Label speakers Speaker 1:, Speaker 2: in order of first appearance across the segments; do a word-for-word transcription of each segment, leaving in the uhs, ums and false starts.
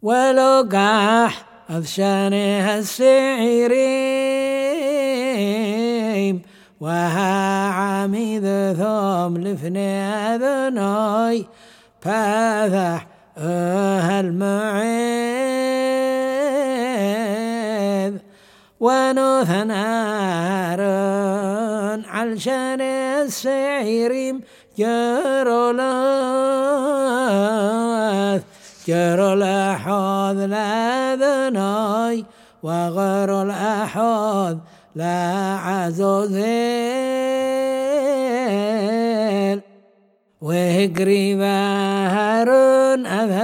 Speaker 1: ولقاح أذشانها السعيريم وها عميد ثوم لفني أذناي فاذح أهل معيذ ونوث نار علشان السعيريم جروا لاث جروا الأحوذ لذناي وغير الأحوذ لا عزوزيل وهقري بهرون أذى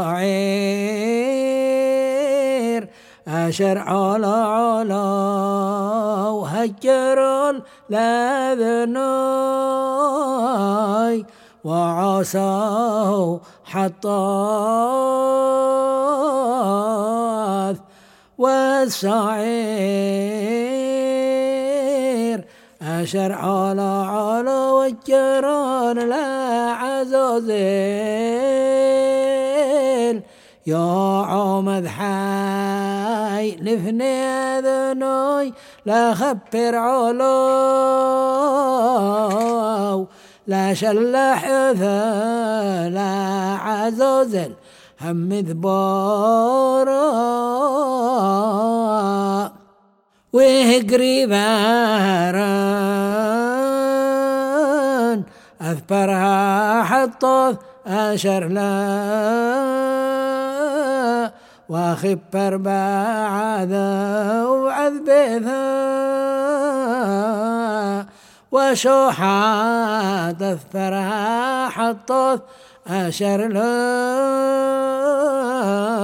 Speaker 1: السعير أشر على على وهجر لذناي وعصاه حطاث والسعير أشر على على والجران لا عزوزيل يا عمد حاي لفني ذنوي لا خبر علو لا شلح لا عزوزل هم ذبورا وهقري باران أذبرها حطوث أشر لا وخبر بعذا وعذبثا وشوحات أذبرها حطوث أشر لا